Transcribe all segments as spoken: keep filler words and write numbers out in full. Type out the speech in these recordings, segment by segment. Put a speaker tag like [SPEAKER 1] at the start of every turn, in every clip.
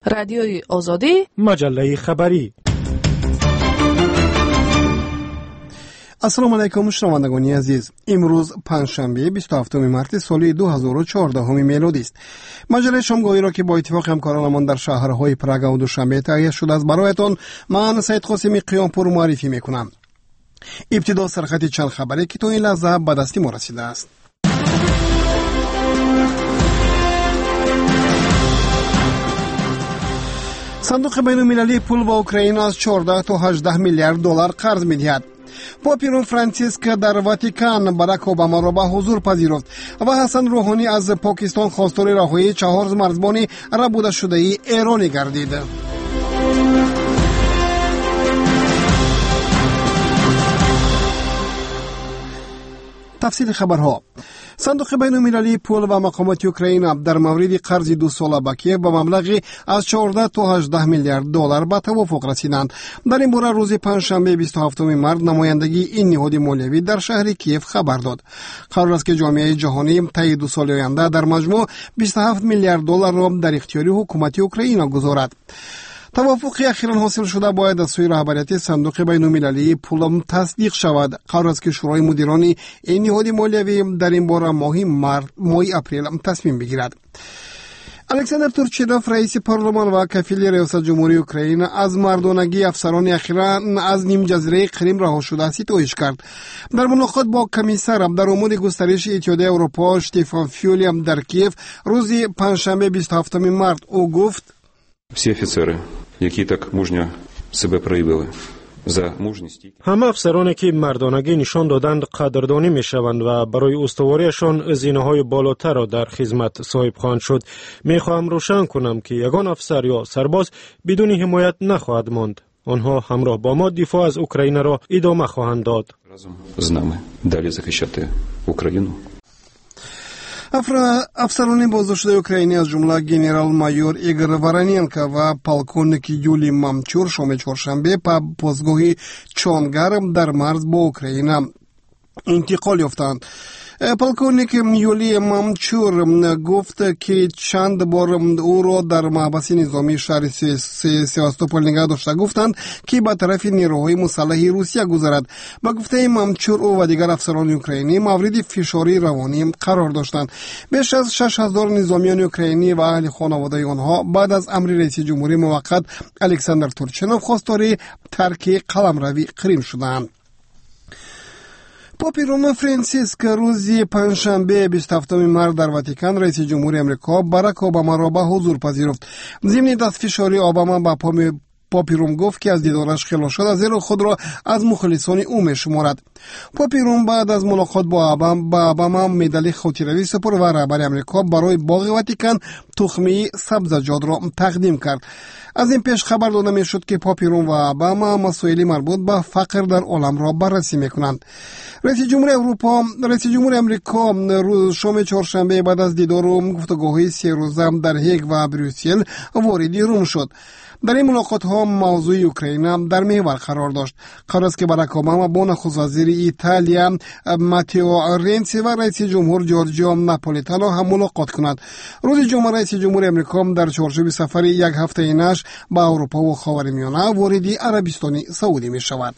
[SPEAKER 1] رادیوی آزادی،
[SPEAKER 2] مجله خبری.
[SPEAKER 3] السلام علیکم شنوندگان عزیز. امروز پنجشنبه بیست و هفتم مارس سال دو هزار و چهارده میلادی است. مجله شامگاهی را که با اتفاق همکارانمان در شهرهای پراگ و دوشنبه تهیه شده است برایتان من سید قاسمی قیامپور معرفی میکنم. ابتدا سرخط چند خبری که تا این لحظه به دست ما رسیده است. صندوق بین المللی پول با اوکراین از چهارده تا هجده میلیارد دلار قرض می‌دهد. پاپ فرانسیسک در واتیکان باراک اوباما را به حضور پذیرفت و حسن روحانی از پاکستان خواستار رهایی چهار مرزبان ربوده شده ایرانی گردید. تفصیل خبرها. صندوق بین المللی پول و مقامات اوکراین در مورد قرض دو ساله با کیف به مبلغی از چهارده تا هجده میلیارد دلار به توافق رسیدند. در این باره روز پنجشنبه بیست و هفتم مارس نمایندگی این نهاد مالیوی در شهر کیف خبر داد. قرار است که جامعه جهانی طی دو سال آینده در مجموع بیست و هفت میلیارد دلار را در اختیار حکومت اوکراین گذارد. توافق اخیراً حاصل شده باید از سوی رهبریت صندوق بین المللی پول تصدیق شود. قرار است که شورای مدیران این نهاد مالیوی در این باره ماه مارس ماه اپریل تصمیم بگیرد. الکساندر تورچینوف رئیس پارلمان و کفیل ریاست جمهوری اوکراین از مردانگی افسران اخیراً از نیم جزیره کریم رها شده ستایش کرد. در ملاقات با کمیسر در امور گسترش اتحادیه اروپا شتفان فیولی در کیف روز پنجشنبه بیست و هفتم مارس او گفت:
[SPEAKER 4] всі офіцери, які так мужньо себе проявили, за мужність.
[SPEAKER 2] همه افسرانی که مردانگی نشان دادند قدردانی میشوند و برای استواریشان زینه‌های بالاتر را در خدمت صاحب خواهند شد. میخواهم روشن کنم که یگان افسر یا سرباز بدون حمایت نخواهد ماند. آنها همراه با ما دفاع از اوکراین را ادامه خواهند داد.
[SPEAKER 4] разом з нами далі захищати Україну.
[SPEAKER 3] افسران بازداشته اوکراینی از جمله گنرال مایور ایگور ورانینکو و پالکونیک یولی مامچور شام چهارشنبه به پاسگاه چونگار در مرز با اوکراین انتقال یافتند. پالکونیک یولی مامچور گفت که چند بار او را در محبس نظامی شهر سیواستوپول نگه داشته گفتند که به طرف نیروهای مسلح روسیه گذرد. با گفته مامچور او و دیگر افسران اوکراینی مورد فشاری روانی قرار داشتند. بیش از شش هزار نظامیان اوکراینی و اهل خانواده آنها بعد از امر رئیس جمهوری موقت الکساندر تورچینوف خواستار ترک قلمروی کریم شدند. پاپ روم فرانسیسک روز پنجشنبه بیست و هفتم مارس در واتیکان رئیس جمهوری امریکا باراک اوباما را به حضور پذیرفت. ضمن دستفشاری اوباما با پاپ روم گفت که از دیدارش خلاص شده زیرا خود را از مخلصان او می‌شمارد. پاپ روم بعد از ملاقات با اوباما مدال خاطره‌ای سپرد و رهبر امریکا برای باغ واتیکان تخمه سبزیجات را تقدیم کرد. از این پیش خبر داده میشد که پاپ روم و اوباما مسائل مربوط به فقر در عالم را بررسی میکنند. رئیس جمهور اروپا رئیس جمهور امریکا روز شام چهارشنبه بعد از دیدار و گفتگوهای سه روزه در هیگ و بروکسل وارد روم شد. در این ملاقات ها موضوع اوکراین در محور قرار داشت. قرار است که باراک اوباما با نخست وزیر ایتالیا ماتئو رنسی و رئیس جمهور جورجیا ناپولیتانو هم ملاقات کند. روز جمعه رئیس جمهور امریکا در چارچوب سفر یک هفته اینش به اروپا و خاورمیانه وارد عربستان سعودی می شود.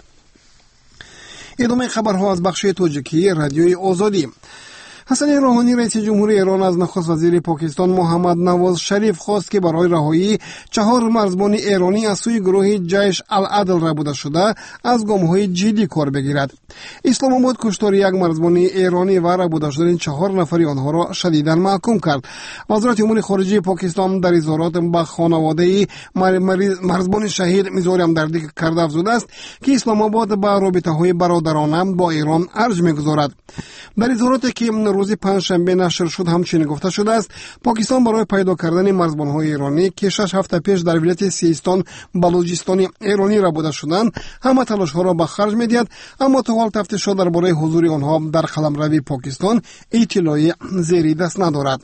[SPEAKER 3] ادامه خبرها از بخش تاجیکی رادیوی آزادی. حسن روحانی رئیس جمهور ایران از نخست وزیر پاکستان محمد نواز شریف خواست که برای رهایی چهار مرزبان ایرانی از سوی گروه جیش العدل ربوده شده از گام‌های جدی کار بگیرد. اسلام آباد کشتار یک مرزبان ایرانی و ربوده شدن چهار نفری آنها را شدیداً محکوم کرد. وزارت امور خارجه پاکستان در اظهارات به خانواده مرزبان شهید اظهار همدردی کرده افزوده است که اسلام آباد به رابطه‌های برادرانه با ایران ارج می‌گذارد. در اظهاراتی که روز پنجشنبه نشر شد همچنین گفته شده است پاکستان برای پیدا کردن مرزبان‌های ایرانی که شش هفته پیش در ولایت سیستان بلوچستان ایرانی ربوده شدند همه تلاش‌ها را به خرج می‌دهد، اما تا حال تفتیشات درباره حضور آنها در قلمرو پاکستان اطلاعی زیر دست ندارد.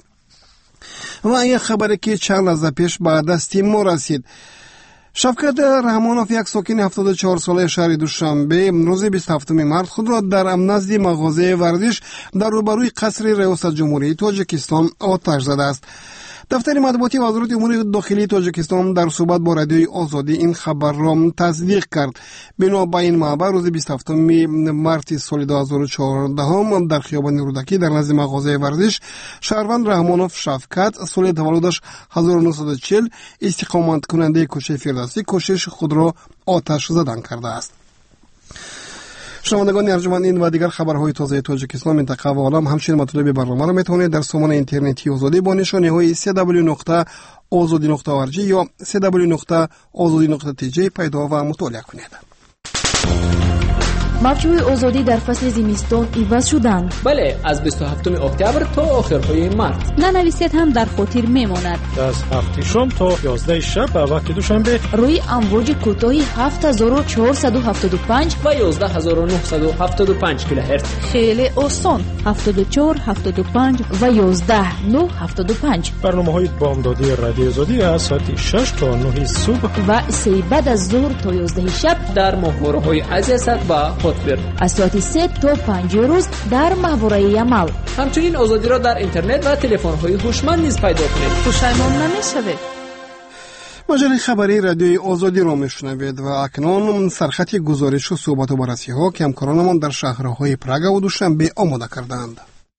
[SPEAKER 3] و یک خبری که چند لحظه پیش به دست ما رسید. شفقت رحمانوف یک ساکن هفتاد و چهار ساله شهر دوشنبه روز بیست و هفتم مارس خود را در نزد مغازه ورزش در روبروی قصر ریاست جمهوری تاجیکستان آتش زده است. دفتر مطبوعاتی وزارت امور داخلی تاجیکستان در صحبت با رادیوی آزادی این خبر را تصدیق کرد. بنا به این منبع روز بیست و هفتم مارس سال دو هزار و چهارده در خیابان رودکی در نزد مغازه ورزش شهروند رحمانوف شفقت سال تولدش هزار و نهصد و چهل استقامت کننده کوچه فردوسی کوشش خود را آتش زدن کرده است. شنوندگان ارجمند، این و دیگر خبرهای تازه تاجیکستان، منطقه و عالم همچنین مطالب برنامه را میتوانید در سامان اینترنتی آزادی با نشانی های سی دبلیو نقطه آزادی نقطه او ار جی یا سی دبلیو نقطه آزادی نقطه تی جی پیدا و مطالعه کنید.
[SPEAKER 1] موجهای آزادی در فصل زمستان عوض شدند.
[SPEAKER 5] بله، از بیست و هفتم اکتبر تا آخرهای مارس.
[SPEAKER 1] ننویسید هم در خاطر میماند.
[SPEAKER 2] از هفت شام تا یازده شب به وقت دوشنبه
[SPEAKER 1] روی امواج کوتاه هفت هزار و چهارصد و هفتاد و پنج
[SPEAKER 5] و یازده هزار و نهصد و هفتاد و پنج کیلوهرتز.
[SPEAKER 1] خیلی آسان. هفتاد و چهار، هفتاد و پنج و یازده، نه، هفتاد و پنج.
[SPEAKER 2] برنامه‌های بامدادی رادیو آزادی از ساعت شش تا نه صبح
[SPEAKER 1] و سه بعد از ظهر تا یازده شب
[SPEAKER 5] در ماهواره‌های عزیزت و
[SPEAKER 1] از ساعت سه تا پنج روز در ماهواره عمل.
[SPEAKER 5] همچنین آزادی را در اینترنت و تلفن‌های هوشمند نیز پیدا کنید.
[SPEAKER 1] پشیمان نمی‌شوید.
[SPEAKER 3] مجله خبری رادیوی آزادی را میشنوید و اکنون سرخط گزارش و صحبت و بررسی‌ها که همکارانمان در شهرهای پراگ و دوشنبه آماده کردند.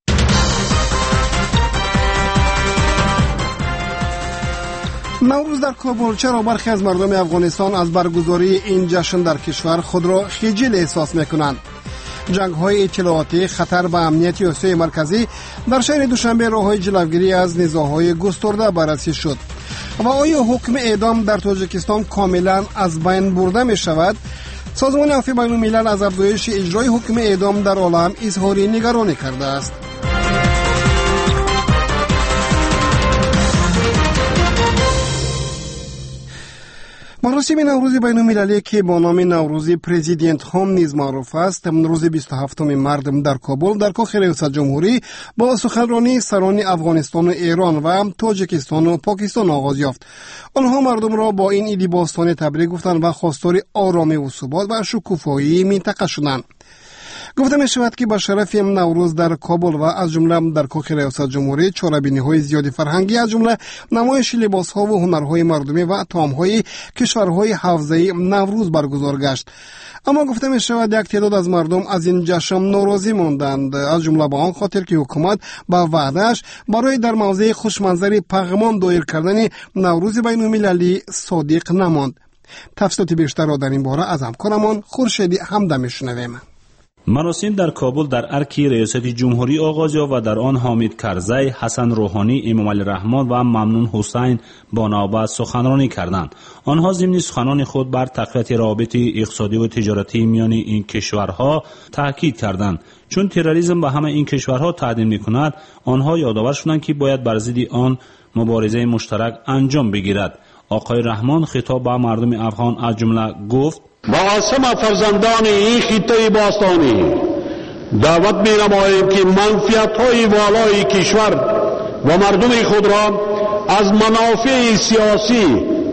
[SPEAKER 3] نوروز در کابل. چرا برخی از مردم افغانستان از برگزاری این جشن در کشور خود را خجل احساس میکنند؟ جنگ های اطلاعاتی، خطر به امنیت آسیای مرکزی، در شهر دوشنبه راههای جلوگیری از نزاعهای گسترده بررسی شد. و آیا حکم اعدام در تاجیکستان کاملا از بین برده می شود؟ سازمان عفو بین الملل از افزایش اجرای حکم اعدام در عالم اظهار نگرانی کرده است. مراسم نوروز بین المللی که با نام نوروز پرزیدنت هوم نیز معروف است، روز بیست و هفتم مارس در کابل در کاخ ریاست جمهوری با سخنرانی سران افغانستان و ایران و تاجیکستان و پاکستان آغاز یافت. آنها مردم را با این عید باستانی تبریک گفتند و خواستار آرامی و ثبات و شکوفایی منطقه شدند. گفته می شود که با شرف نوروز در کابل و از جمله در کاخ ریاست جمهوری چاره‌بینی‌های زیادی فرهنگی از جمله نمایش لباس‌ها و هنرهای مردمی و طعام‌های کشورهای حوزه نوروز برگزار گشت. اما گفته می شود یک تعداد از مردم از این جشن ناراضی ماندند، از جمله به آن خاطر که حکومت با وعده‌اش برای در موضع خوشمنظری پیغام دایر کردن نوروز بین‌المللی صادق نماند. تفصیلات بیشتر را در این باره از همکارمان خورشیدی حمده می‌شنویم.
[SPEAKER 6] مراسم در کابل در ارک ریاست جمهوری آغاز یافت و در آن حامد کرزی، حسن روحانی، امام علی رحمان و ممنون حسین با نوبت سخنرانی کردند. آنها ضمن سخنان خود بر تقویت روابط اقتصادی و تجارتی میان این کشورها تاکید کردند. چون تروریسم به همه این کشورها تعدی می‌کند، آنها یادآور شدند که باید بر ضد آن مبارزه مشترک انجام بگیرد. آقای رحمان خطاب به مردم افغان از جمله گفت:
[SPEAKER 7] معاصم فرزندان این خطه باستانی دعوت می نماییم که منفعت های والای کشور و مردم خود را از منافع سیاسی،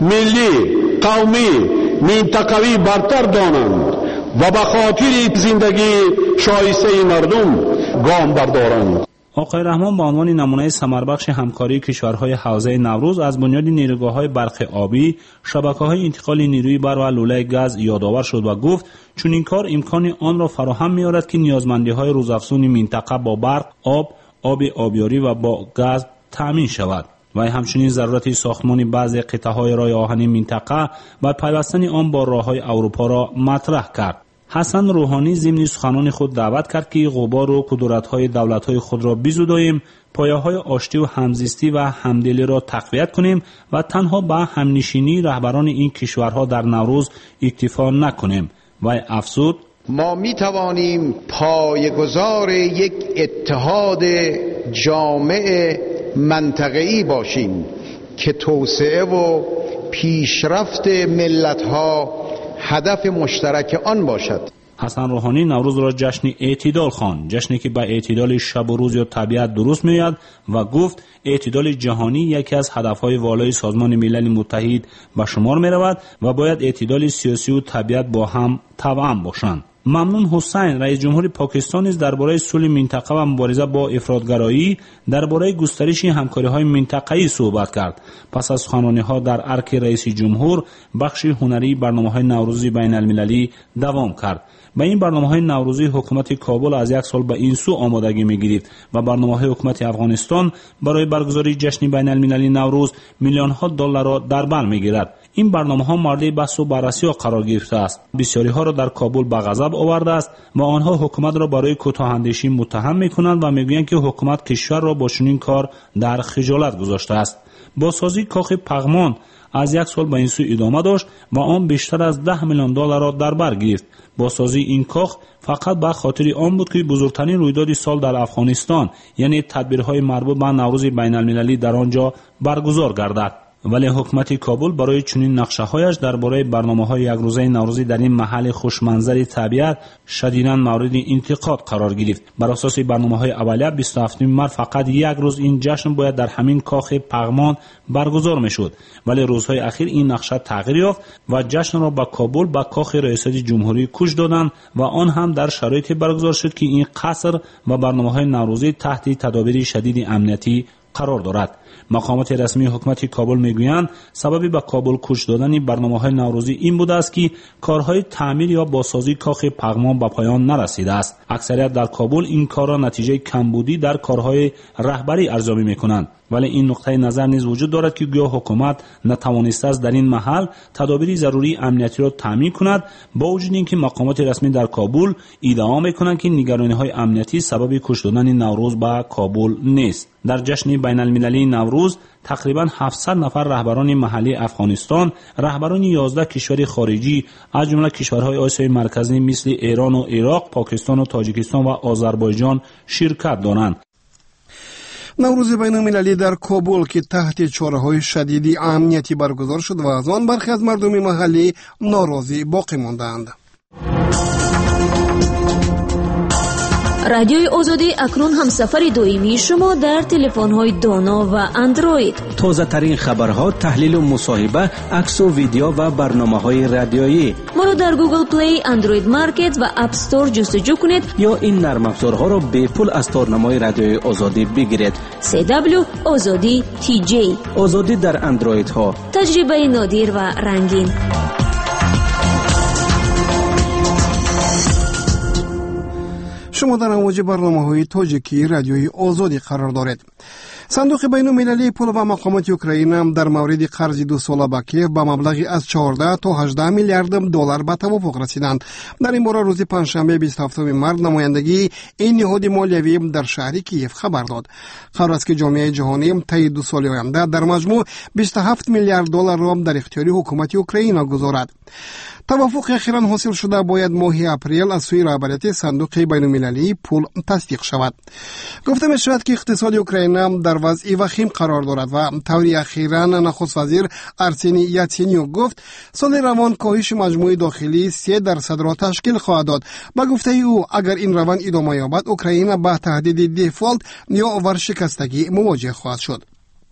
[SPEAKER 7] ملی، قومی، منطقوی برتر دانند و به خاطر زندگی شایسته مردم گام بردارند.
[SPEAKER 6] آقای رحمان به عنوان نمونه ثمربخش همکاری کشورهای حوزه نوروز از بنیاد نیروگاه‌های برق آبی، شبکه‌های انتقال نیروی برق و لوله گاز یادآور شد و گفت چون این کار امکان آن را فراهم می‌آورد که نیازمندی‌های روزافزون منطقه با برق، آب، آب آبیاری و با گاز تامین شود. و همچنین ضرورت ساختمان بعضی قطعه‌های راه آهن منطقه و پیوستن آن با راه‌های اروپا را مطرح کرد. حسن روحانی ضمن سخنان خود دعوت کرد که غبار و کدورت‌های دولت‌های خود را بزداییم، پایه‌های آشتی و همزیستی و همدلی را تقویت کنیم و تنها به همنشینی رهبران این کشورها در نوروز اکتفا نکنیم. و افزود:
[SPEAKER 8] ما می توانیم پایه‌گذار یک اتحاد جامع منطقه‌ای باشیم که توسعه و پیشرفت ملت‌ها هدف مشترک آن باشد.
[SPEAKER 6] حسن روحانی نوروز را جشن اعتدال خواند، جشنی که به اعتدال شب و روز یا طبیعت درست می‌آید و گفت اعتدال جهانی یکی از هدف‌های والای سازمان ملل متحد به شمار می‌رود و باید اعتدال سیاسی و طبیعت با هم توأم باشند. ممنون حسین رئیس جمهور پاکستان نیز درباره صلح منطقه و مبارزه با افراطگرایی درباره گسترش همکاری‌های منطقه‌ای صحبت کرد. پس از سخنرانی‌ها در ارک رئیس جمهور، بخش هنری برنامه‌های نوروزی بین‌المللی دوام کرد. با این برنامه‌های نوروزی حکومت کابل از یک سال به این سو آمادگی می‌گیرد و برنامه‌های حکومت افغانستان برای برگزاری جشن بین‌المللی نوروز میلیون‌ها دلار را در بر می‌گیرد. این برنامه‌ها مورد بحث و بررسی قرار گرفته است. بسیاری‌ها را در کابل به غضب آورده است و آنها حکومت را برای کوتاه‌اندیشی متهم می‌کنند و می‌گویند که حکومت کشور را با چنین کار در خجالت گذاشته است. بازسازی کاخ پغمان از یک سال به این سو ادامه داشت و آن بیشتر از ده میلیون دلار را در بر گرفت. بازسازی این کاخ فقط به خاطر آن بود که بزرگترین رویداد سال در افغانستان، یعنی تدبیرهای مربوط به نوروز بین‌المللی در آنجا برگزار گردد. ولی حکومت کابل برای چنین نقشه‌هایش درباره برنامه‌های یک روزه نوروزی در این محل خوشمنظر طبیعت شدیداً مورد انتقاد قرار گرفت. بر اساس برنامه‌های اولیه بیست و هفتم مارس فقط یک روز این جشن باید در همین کاخ پغمان برگزار می‌شد، ولی روزهای اخیر این نقشه تغییر یافت و جشن را با کابل با کاخ ریاست جمهوری کوچ دادند و آن هم در شرایطی برگزار شد که این قصر و برنامه‌های نوروزی تحت تدابیر شدید امنیتی قرار دارد. مقامات رسمی حکومت کابل میگویند سبب به کابل کوچ دادن برنامه‌های نوروزی این بوده است که کارهای تعمیر یا بازسازی کاخ پغمان به پایان نرسیده است. اکثریت در کابل این کار را نتیجه کمبودی در کارهای رهبری ارزیابی میکنند، ولی این نقطه نظر نیز وجود دارد که گویا حکومت نتوانسته است در این محل تدابیر ضروری امنیتی را تامین کند، با وجود اینکه مقامات رسمی در کابل ادعا میکنند که نگرانی‌های امنیتی سبب کوچ دادن نوروز به کابل نیست. در جشن بین‌المللی نوروز تقریباً هفتصد نفر رهبران محلی افغانستان، رهبران یازده کشور خارجی از جمله کشورهای آسیای مرکزی مثل ایران و عراق، پاکستان و تاجیکستان و آذربایجان شرکت دارند.
[SPEAKER 3] نوروز بین‌المللی در کابل که تحت چاره‌های شدید امنیتی برگزار شد و از آن برخی از مردم محلی ناراضی باقی ماندند.
[SPEAKER 1] رادیوی آزادی اکنون هم سفر دائمی شما در تلفن‌های دانا و اندروید.
[SPEAKER 9] تازه ترین خبرها، تحلیل و مصاحبه، عکس و ویدیو و برنامه‌های رادیویی.
[SPEAKER 1] ما را در گوگل پلی، اندروید مارکت و اپ استور جستجو کنید
[SPEAKER 9] یا این نرم افزارها را به پول از تارنمای رادیوی آزادی بگیرید.
[SPEAKER 1] سی دبلیو آزادی تی جی.
[SPEAKER 9] آزادی در اندروید ها.
[SPEAKER 1] تجربه نادر و رنگین.
[SPEAKER 3] شما در امواج برنامه‌های تاجیکی رادیوی آزادی قرار دارید. صندوق بین‌المللی پول و مقامات اوکراین در مورد قرض دو ساله با کیف با مبلغی از چهارده تا هجده میلیارد دلار به توافق رسیدند. در این باره روز پنجشنبه بیست و هفتم مارس نمایندگی این نهاد مالیوی در شهر کیف خبر داد. قرار است که جامعه جهانی طی دو سال آینده در مجموع بیست و هفت میلیارد دلار را در اختیار حکومت اوکراین گذارد. توافق اخیراً حاصل شده باید ماه اپریل از سوی رهبریت صندوق بین‌المللی پول تصدیق شود. گفته می شود که اقتصاد اوکراین در وضع وخیم قرار دارد و طوری اخیراً نخست وزیر ارسنی یاتسینیوک گفت سال روان کاهش مجموعی داخلی سه درصد را تشکیل خواهد داد. با گفته او اگر این روان ادامه یابد اوکراین با تهدید دیفالت یا ورشکستگی مواجه خواهد شد.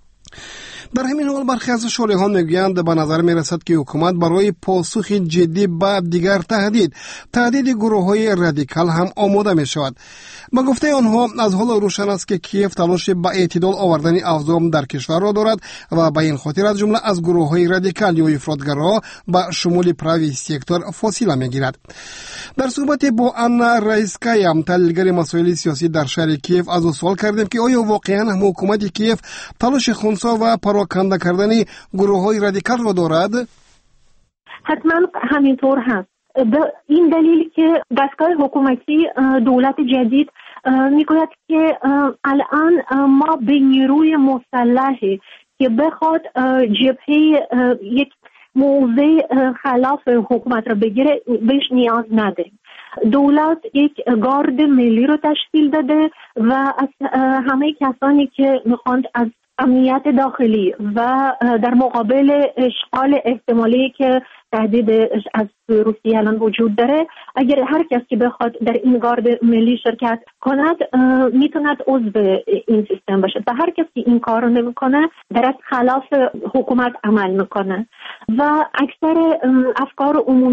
[SPEAKER 3] در همین حال برخی از شارحان میگویند به نظر می رسد که حکومت برای پاسخ جدی به دیگر تهدید تهدید گروه های رادیکال هم آماده می شود. با گفته آنها از حال روشن است که کیف تلاش به اعتدال آوردن اوضاع در کشور را دارد و به این خاطر از جمله از گروه های رادیکال یا افراطگرا به شمول پراوی سکتور فاصله می گیرد. در صحبت با آنا رایسکایا تحلیلگر مسائل سیاسی در شهر کیف از او سوال کردیم که آیا واقعا هم حکومت کیف تلاش خنثی و پراکنده کردن گروه های رادیکال را دارد؟
[SPEAKER 10] حتما همینطور هست. این دلیل که دستگاه حکومتی دولت جدید میگوید که الان ما به نیروی مسلحی که بخواد جبهه یک موضع خلاف حکومت را بگیره بهش نیاز نداریم. دولت یک گارد ملی رو تشکیل داده و از همه کسانی که میخواند از امنیت داخلی و در مقابل اشغال احتمالی که تهدید از روسیه الان وجود داره، اگر هر کس که بخواد در این گارد ملی شرکت کند میتوند عضو این سیستم باشه و هر کس که این کار رو نمیکنه در از خلاف حکومت عمل میکنه و اکثر افکار عمومی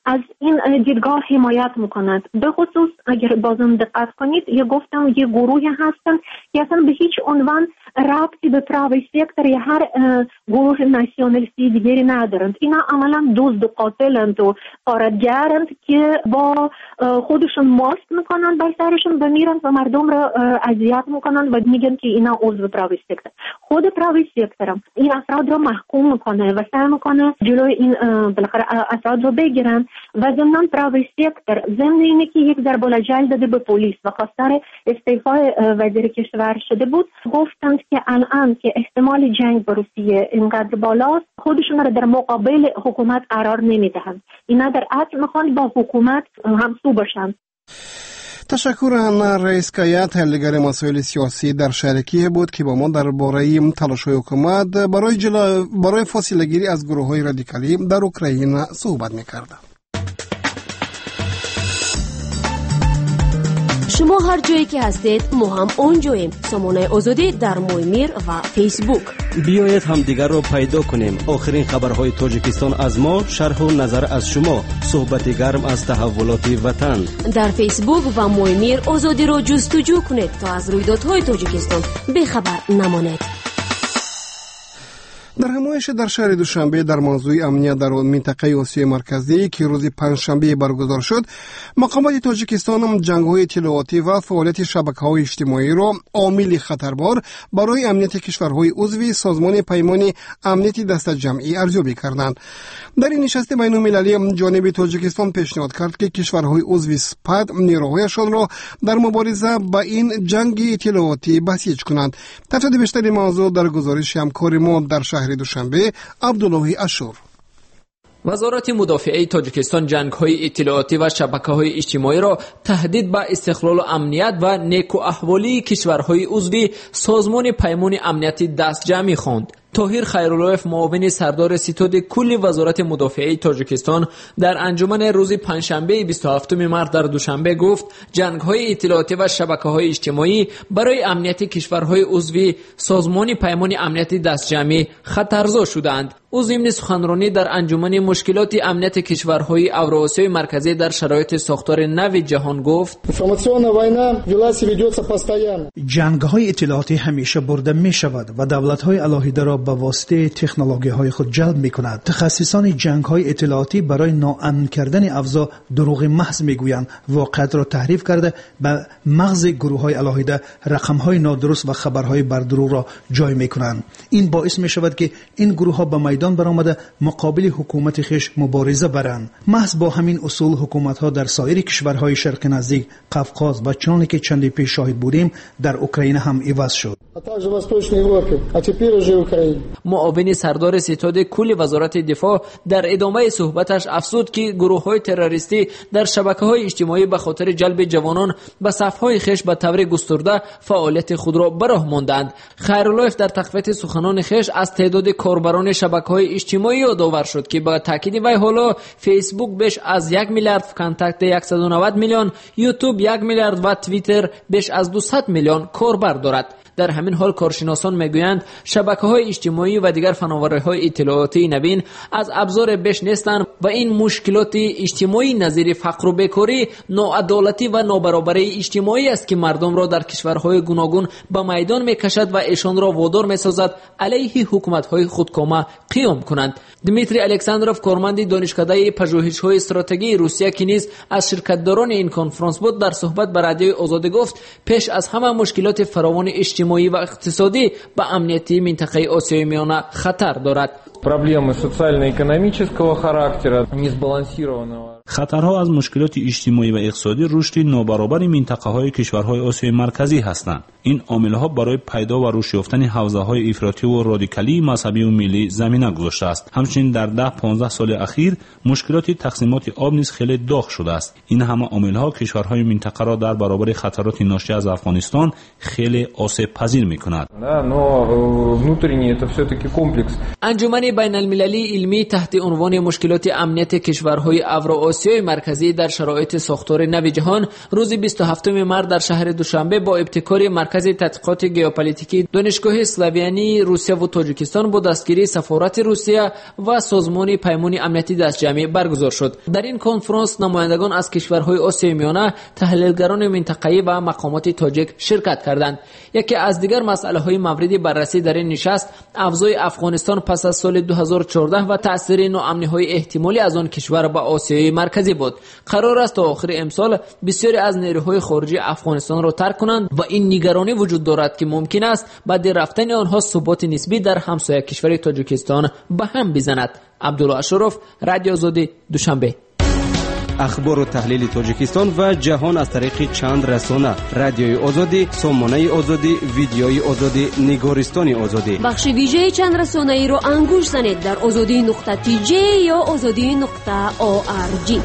[SPEAKER 10] از این دیدگاه حمایت میکنند. به خصوص اگر بازم دقت کنید یه گفتم یه گروهی هستن که اصلا به هیچ عنوان ربطی به پرایوت سکتور یا هر گروه ناسیونالیستی دیگری ندارند. اینا عملا دزد و قاتلند و غارتگرند که با خودشون ماست میکنن بر سرشون و میرن و مردم را اذیت میکنن و میگن که اینا عضو پرایوت سکتور. خود پرایوت سکتور این افراد را محکوم میکنه و سعی میکنه جلوی این بالاخره افراد رو بگیرن و ضمن پرایوت سکتور ضمن اینه که یک ضرب الجل داده به پلیس و خواستار استعفای وزیر کشور شده بود، گفتند که الان که احتمال جنگ با روسیه اینقدر بالاست خودشون را در مقابل حکومت قرار نمیدهند. اینا در اصل میخوان با حکومت همسو باشند.
[SPEAKER 3] تشکر از رئیس هیئت حل‌گر مسائل سیاسی در شهرکی بود که با ما درباره تلاش‌های حکومت برای جلو برای فاصله گیری از گروه‌های رادیکالی در اوکراین صحبت می‌کرد.
[SPEAKER 11] شما هر جایی که هستید ما هم اونجاییم. سامانه آزادی در مویمیر و فیسبوک.
[SPEAKER 9] بیایید هم دیگر رو پیدا کنیم. آخرین خبرهای تاجیکستان از ما، شرح و نظر از شما، صحبت گرم از تحولات وطن.
[SPEAKER 11] در فیسبوک و مویمیر آزادی رو جستجو کنید تا از رویدادهای تاجیکستان بیخبر نمانید.
[SPEAKER 3] در همایش در شهر دوشنبه در موضوع امنیت در منطقه آسیای مرکزی که روز پنجشنبه برگزار شد، مقامات تاجیکستان جنگ‌های اطلاعاتی و فعالیت شبکه‌های اجتماعی را عامل خطربار برای امنیت کشورهای عضو سازمان پیمان امنیت دست جمعی ارزیابی کردند. در این نشست بین‌المللی جانب تاجیکستان پیشنهاد کرد که کشورهای عضو سپد نیروهایشان را در مبارزه با این جنگ اطلاعاتی بسیج کنند. تفصیل بیشتر موضوع در گزارش همکار ما در شهر دوشنبه عبدالله اشور.
[SPEAKER 5] وزارت مدافعه تاجیکستان جنگ‌های اطلاعاتی و شبکه‌های اجتماعی را تهدید به استقلال و امنیت و نیکو احوالی کشورهای عضو سازمان پیمان امنیت دست جمعی خواند. طاهر خیراللهیف معاون سردار ستاد کل وزارت مدافعه تاجیکستان در انجمن روز پنجشنبه بیست و هفتم مارس در دوشنبه گفت جنگ‌های اطلاعاتی و شبکه‌های اجتماعی برای امنیت کشورهای عضو سازمان پیمان امنیت دست جمعی خطرزا شدند. او ضمن سخنرانی در انجمن مشکلات امنیت کشورهای اوراسیای مرکزی در شرایط ساختار نو جهان گفت:
[SPEAKER 12] جنگ‌های اطلاعاتی همیشه برده می‌شود و دولت‌های علاهیده را به واسطه تکنولوژی‌های خود جلب می‌کند. تخصصان جنگ‌های اطلاعاتی برای ناامن کردن افزا دروغ محض می‌گویند، واقعیت را تحریف کرده به مغز گروه‌های علاهیده رقم‌های نادرست و خبرهای بر دروغ را جای می‌کنند. این باعث می‌شود که این گروه‌ها به میدان برآمده مقابل حکومت خیش مبارزه برند. محض با همین اصول حکومت‌ها در سایر کشورهای شرق نزدیک، قفقاز و چنانکه که چندی پیش شاهد بودیم در اوکراین هم عوض شد.
[SPEAKER 5] معاون سردار ستاد کل وزارت دفاع در ادامه صحبتش افزود که گروه‌های تروریستی در شبکه‌های اجتماعی به خاطر جلب جوانان به صف‌های خیش به طور گسترده فعالیت خود را به راه ماندند. خیراللهیف در تقویت سخنان خیش از تعداد کاربران شبکه‌های اجتماعی یادآور شد که با تاکید وی حالا فیسبوک بیش از یک میلیارد کانتکت صد و نود میلیون، یوتیوب یک میلیارد و توییتر بیش از دویست میلیون کاربر دارد. در همین حال کارشناسان میگویند شبکه‌های اجتماعی و دیگر فناوری‌های اطلاعاتی نوین از ابزار بیش نیستند و این مشکلات اجتماعی نظیر فقر و بیکاری، ناعدالتی و نابرابری اجتماعی است که مردم را در کشورهای گوناگون به میدان میکشد و ایشان را وادار میسازد علیه حکومت‌های خودکامه قیام کنند. دمیتری الکساندروف کارمند دانشکده پژوهش‌های استراتژی روسیه که نیز از شرکت‌داران این کنفرانس بود در صحبت با رادیوی آزادی گفت پیش از همه مشکلات فراوان اجتماعی و اقتصادی به امنیتی منطقه آسیای میانه خطر دارد.
[SPEAKER 13] Проблемы социально-экономического характера, несбалансированного.
[SPEAKER 6] خطرها از مشکلات اجتماعی و اقتصادی رشد نابرابر منطقه‌های کشورهای آسیای مرکزی هستند. این عامل‌ها برای پیدا و رشد یافتن حوزه‌های افراطی و رادیکالی مذهبی و ملی زمینه گذاشته است. همچنین در ده پانزده سال اخیر مشکلات تقسیمات آب نیز خیلی داغ شده است. این همه عامل‌ها کشورهای منطقه را در برابر خطرات ناشی از افغانستان خیلی آسیب پذیر می‌کند.
[SPEAKER 5] انجمن بین المللی علمی تحت عنوان مشکلات امنیت کشورهای اوراسیایی آسیای مرکزی در شرایط ساختار نو جهان روز بیست و هفتم مارس در شهر دوشنبه با ابتکار مرکز تحقیقات ژئوپلیتیکی دانشگاه اسلاویانی روسیه و تاجیکستان با دستگیری سفارت روسیه و سازمان پیمان امنیتی دستجمعی برگزار شد. در این کنفرانس نمایندگان از کشورهای آسیای میانه، تحلیلگران منطقه‌ای و مقامات تاجیک شرکت کردند. یکی از دیگر مسائل موردی بررسی در این نشست افزای افغانستان پس از سال دو هزار و چهارده و تاثیر ناامنی‌های احتمالی از آن کشور به آسیای مرکزی بود. قرار است تا آخر امسال بسیاری از نیروهای خارجی افغانستان را ترک کنند و این نگرانی وجود دارد که ممکن است بعد رفتن آنها ثبات نسبی در همسایه کشور تاجیکستان به هم بزند. عبدالله اشرف، رادیو آزادی، دوشنبه.
[SPEAKER 9] اخبار و تحلیل تاجیکستان و جهان از طریق چند رسانه: رادیوی آزادی، سامانه آزادی، ویدیوی آزادی، نگارستان آزادی.
[SPEAKER 11] بخش ویژه چند رسانه ای را انگوش زنید در آزادی نقطه تی جی یا آزادی نقطه او آر جی.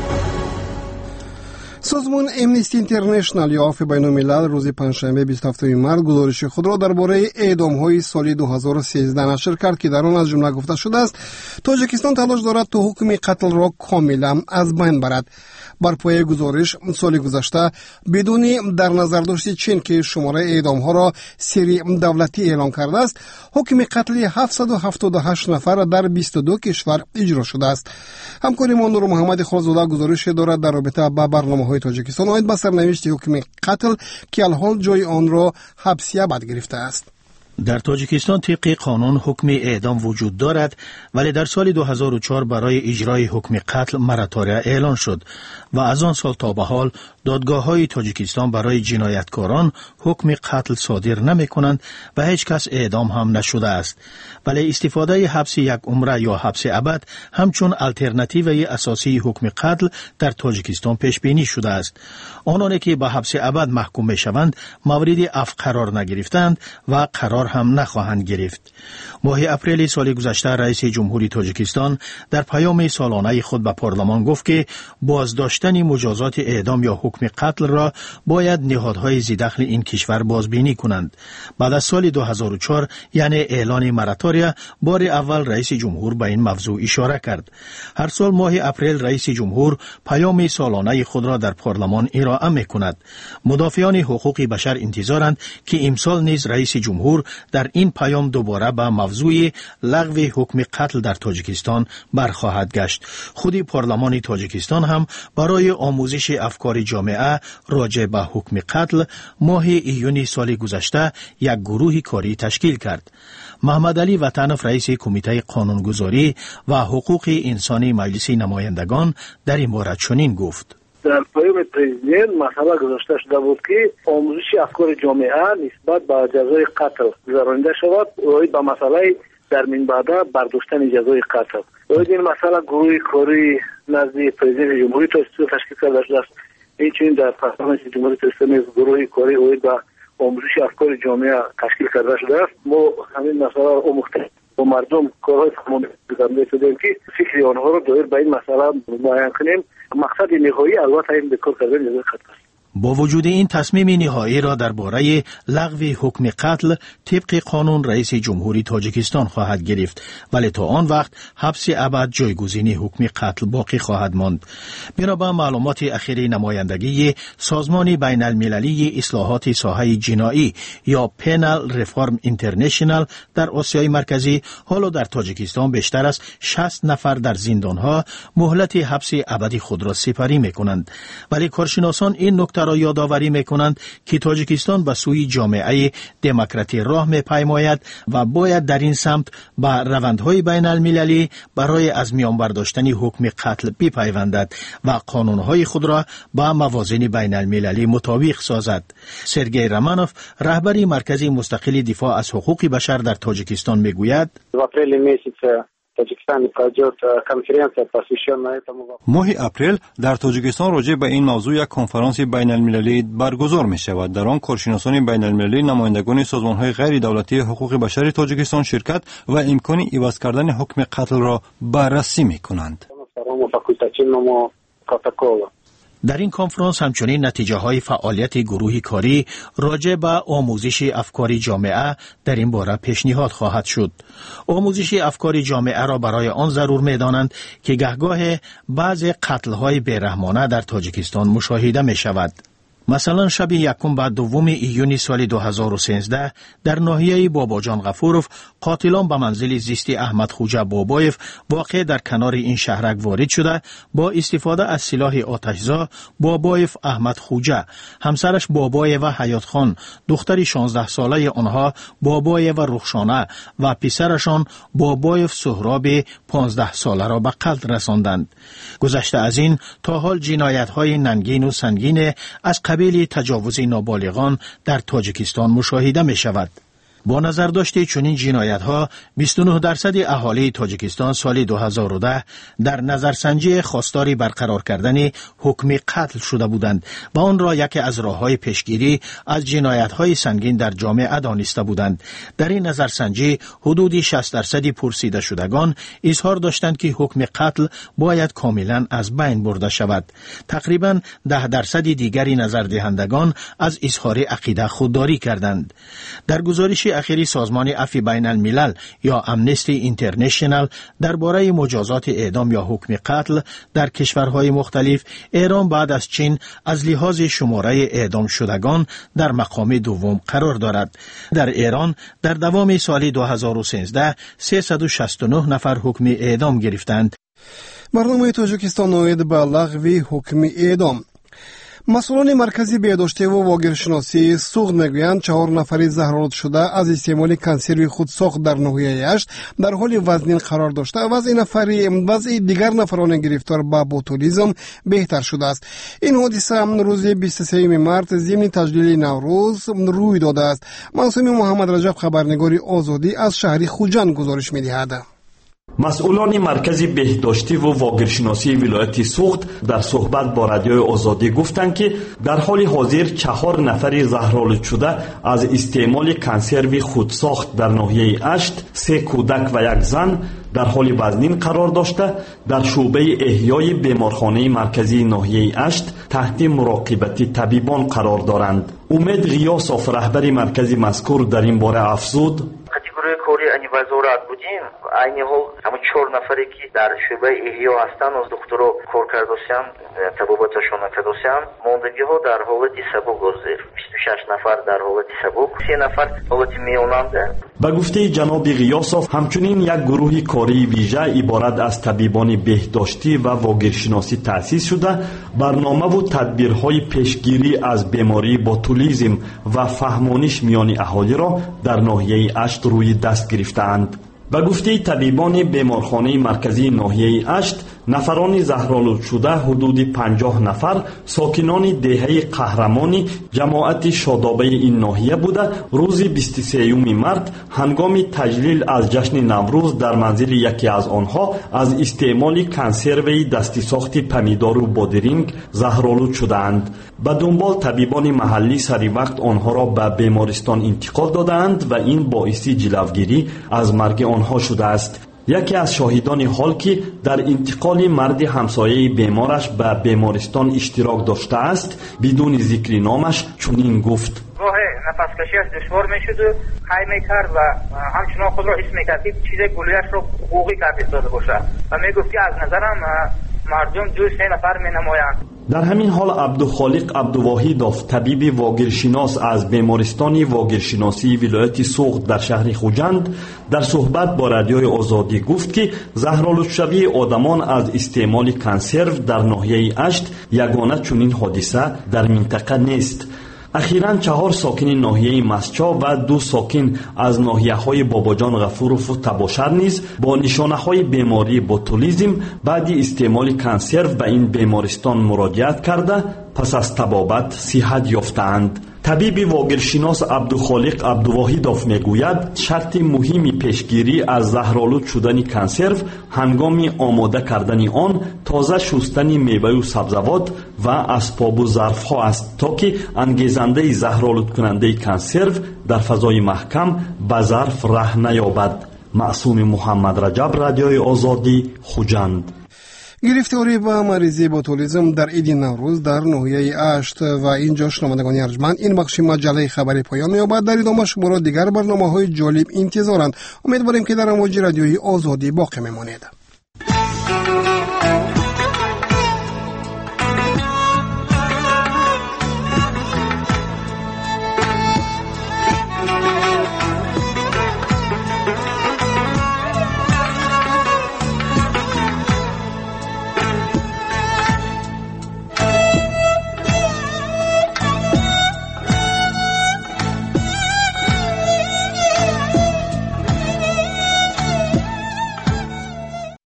[SPEAKER 3] سازمان امنیستی اینترنشنال یا عفو بین الملل روز پنجشنبه بیست و هفتم مارس گزارش خود را درباره اعدام‌های سال دو هزار و سیزده نشر کرد که در آن از جمله گفته شده است تاجیکستان تلاش دارد تا حکم قتل را کاملا از بین برد. بر پایه گزارش سال گذشته بدون در نظر داشت چین که شماره اعدام‌ها را سری دولتی اعلام کرده است، حکم قتل هفتصد و هفتاد و هشت نفر در بیست و دو کشور اجرا شده است. همکارمان نور محمد خالزاده گزارش دارد در رابطه با برنامه‌های تاجیکستان آید به سرنوشت حکم قتل که الحال جای آن را حبس ابد گرفته است.
[SPEAKER 12] در تاجیکستان طبق قانون حکم اعدام وجود دارد، ولی در سال دو هزار و چهار برای اجرای حکم قتل مراتوریه اعلان شد و از آن سال تا به حال دادگاه‌های تاجیکستان برای جنایتکاران حکم قتل صادر نمی‌کنند و هیچ کس اعدام هم نشده است. ولی استفاده حبس یک عمر یا حبس ابد همچون الटरनेटिव اساسی حکم قتل در تاجیکستان پیش بینی شده است. آنانی که به حبس ابد محکوم می‌شوند مورد عفو قرار نگرفتند و قرار هم نخواهند گرفت. ماه اپریل سال گذشته رئیس جمهوری تاجیکستان در پیام سالانه خود به پارلمان گفت که بازداشتن مجازات اعدام یا حکم قتل را باید نهادهای ذی‌دخل این کشور بازبینی کنند. بعد از سال دو هزار و چهار یعنی اعلان مراتوریه بار اول رئیس جمهور به این موضوع اشاره کرد. هر سال ماه اپریل رئیس جمهور پیام سالانه خود را در پارلمان ارائه می‌کند. مدافعان حقوق بشر انتظارند که امسال نیز رئیس جمهور در این پیام دوباره به موضوع لغو حکم قتل در تاجیکستان برخواهد گشت. خود پارلمان تاجیکستان هم برای آموزش افکار جامعه راجع به حکم قتل ماه ایون سال گذشته یک گروه کاری تشکیل کرد. محمد علی وطنف رئیس کمیته قانونگذاری و حقوق انسانی مجلس نمایندگان در این باره چنین گفت:
[SPEAKER 14] در پیام پرزیدنت مسئله گذاشته شده بود که آموزش افکار جامعه نسبت به جزای قتل گذرانده شود و به مسئله در من بعد برداشتن جزای قتل. و این مسئله گروه کاری نزد پرزیدنت جمهوری تشکیل کرده شده است. این در پارلمان جمهوری اسلامی گروه کاری و به آموزش افکار جامعه تشکیل کرده شده است. ما همین مسئله را آموخته و مردم کارهای تمام گذرانده شدیم که فکر آنها را دایر به این مسئله معین کنیم. مقصد نهایی البته این بکار کردن جزای قتل است.
[SPEAKER 12] با وجود این تصمیم نهایی را درباره لغو حکم قتل طبق قانون رئیس جمهوری تاجیکستان خواهد گرفت، ولی تا آن وقت حبس ابد جایگزین حکم قتل باقی خواهد ماند. بنابر معلومات اخیر نمایندگی سازمان بین المللی اصلاحات ساحه جنایی یا پنال ریفورم اینترنشنال در آسیای مرکزی حالا در تاجیکستان بیشتر از شصت نفر در زندانها مهلت حبس ابدی خود را سپری می‌کنند. ولی کارشناسان این نکته را یادآوری می‌کنند که تاجیکستان به سوی جامعه دموکراتی راه می‌پیماید و باید در این سمت به روندهای بین المللی برای از میان برداشتن حکم قتل بپیوندد و قانونهای خود را با موازین بین المللی مطابق سازد. سرگئی رمانوف رهبر مرکز مستقل دفاع از حقوق بشر در تاجیکستان میگوید:
[SPEAKER 15] ماه اپریل در تاجیکستان راجع به این موضوع یک کنفرانس بین المللی برگزار می شود. در آن کارشناسان بین المللی، نمایندگان سازمان های غیر دولتی حقوق بشر تاجیکستان شرکت و امکان عوض کردن حکم قتل را بررسی می کنند.
[SPEAKER 16] در این کنفرانس همچنین نتیجه های فعالیت گروه کاری راجع به آموزش افکار جامعه در این باره پیشنهاد خواهد شد. آموزش افکار جامعه را برای آن ضرور می دانند که گهگاه بعض قتل های بیرحمانه در تاجیکستان مشاهده می شود. مثلا شب یکم بعد دوم ایونی سال دو هزار و سیزده در ناحیه باباجان غفورов قاتلان به منزل زیستی احمد خوجه بابایف واقع در کنار این شهرک وارد شده با استفاده از سلاح آتشزا بابایف احمد خوجه، همسرش بابای و حیات خان، دختر شانزده ساله آنها بابای و رخشانه و پسرشان بابایف سهراب پانزده ساله را به قتل رساندند. گذشته از این تا حال جنایت های ننگین و سنگین از قبیل تجاوز نابالغان در تاجیکستان مشاهده می شود. با نظر داشته چنین جنایت ها بیست و نه درصد اهالی تاجیکستان سال دو هزار و ده در نظرسنجی خواستار برقرار کردن حکم قتل شده بودند و آن را یکی از راه‌های پیشگیری از جنایت های سنگین در جامعه دانسته بودند. در این نظرسنجی حدود شصت درصد پرسیده شدگان اظهار داشتند که حکم قتل باید کاملا از بین برده شود. تقریبا ده درصد دیگری نظر دهندگان از اظهار عقیده خودداری کردند. در گزارش اخیری سازمان عفو بین الملل یا امنستی اینترنشنال درباره مجازات اعدام یا حکم قتل در کشورهای مختلف، ایران بعد از چین از لحاظ شماره اعدام شدگان در مقام دوم قرار دارد. در ایران در دوام سال دو هزار و سیزده سیصد و شصت و نه نفر حکم اعدام گرفتند.
[SPEAKER 3] برنامه تاجیکستان اومد به لغو حکم اعدام. مسئولان مرکزی بهداشتی و واگیرشناسی سوغد میگویند چهار نفری زهرآلود شده از استعمال کنسروی خودساخت در ناحیه هشت در حال وزنین قرار داشته و وضع نفری وضع دیگر نفران گرفتار به بوتولیسم بهتر شده است. این حادثه روز بیست و سوم مارس ضمن تجلیل نوروز روی داده است. معصوم محمد رجب خبرنگار آزادی از شهر خوجند گزارش می‌دهد.
[SPEAKER 17] مسئولان مرکز بهداشتی و واگیرشناسی ولایت سوغد در صحبت با رادیوی آزادی گفتند که در حال حاضر چهار نفر زهرآلود شده از استعمال کنسروی خودساخت در ناحیه اشت، سه کودک و یک زن در حال وزنین قرار داشته در شعبه احیای بیمارخانه مرکزی ناحیه اشت تحت مراقبت طبیبان قرار دارند. امید غیاسوف رهبر مرکز مذکور در این باره افزود:
[SPEAKER 18] کاتگوری کاری انی وزارت بودیم aynı حال همون چهار نفری که در شعبه احیا هستن از دکتر کار کردوسیان طبابتشون کردوسیان موندگی ها در حالت سبک گذر بیست و شش نفر در حالت سبک سه نفر حالت میاننده.
[SPEAKER 17] به گفته جناب غیاسوف همچنین یک گروه کاری ویژه عبارت از طبیبان بهداشتی و واگیرشناسی تأسیس شده برنامه و تدبیرهای پیشگیری از بیماری بوتولیسم و فهمانش میان اهالی را در ناحیه اشت روی دست گرفتند. به گفته طبیبان بیمارخانه مرکزی ناحیه اشت نفران زهرآلود شده حدود پنجاه نفر ساکنان دهه قهرمانی جماعت شادابه این ناحیه بوده روز بیست و سوم مارس هنگام تجلیل از جشن نوروز در منزل یکی از آنها از استعمال کنسروی دستی ساخت پمیدار و بادرینگ زهرآلود شدند. به دنبال طبیبان محلی سری وقت آنها را به بیمارستان انتقال دادند و این باعث جلوگیری از مرگ آنها شده است. یکی از شاهدان حال که در انتقال مرد همسایه بیمارش به بیمارستان اشتراک داشته است بدون ذکر نامش چنین گفت:
[SPEAKER 19] گاهی نفس کشیش دشوار میشد و خی میکرد و همچنان خود را حس میکرد که چیز گلویش را حقوقی کرد داده باشه و میگفت که از نظرم مردم دو سه نفر می نمایند.
[SPEAKER 17] در همین حال عبدالخالق عبدالواحدوف طبیب واگیرشناس از بیمارستان واگیرشناسی ولایت سوغد در شهر خوجند در صحبت با رادیوی آزادی گفت که زهرآلود شوی آدمان از استعمال کنسرو در ناحیه اشت یگانه چنین حادثه در منطقه نیست. اخیراً چهار ساکن ناحیه مسچا و دو ساکن از ناحیه‌های باباجان غفورov و تباشر نیز با نشانه‌های بیماری بوتولیسم بعد استعمال کنسرو به این بیمارستان مراجعت کرده پس از طبابت صحت یافتند. طبیب واگیرشناس عبدالخالق عبدالواحدوف میگوید شرط مهمی پیشگیری از زهرآلود شدن کنسرو هنگام آماده کردن آن تازه شستن میوه و سبزیجات و اسباب و ظرف ها است تا که انگیزنده زهرآلود کننده کنسرو در فضای محکم به ظرف ره نیابد. معصوم محمد رجب، رادیوی آزادی، خوجند.
[SPEAKER 3] گرفتاری و مریضی بوتولیسم در عید نوروز در ناحیه اشت و اینجا شنوندگان ارجمند این بخش مجله خبری پایان می‌یابد. در ادامه شما را دیگر برنامه‌های جالب انتظارند. امیدواریم که در امواج رادیویی آزادی باقی بمانید.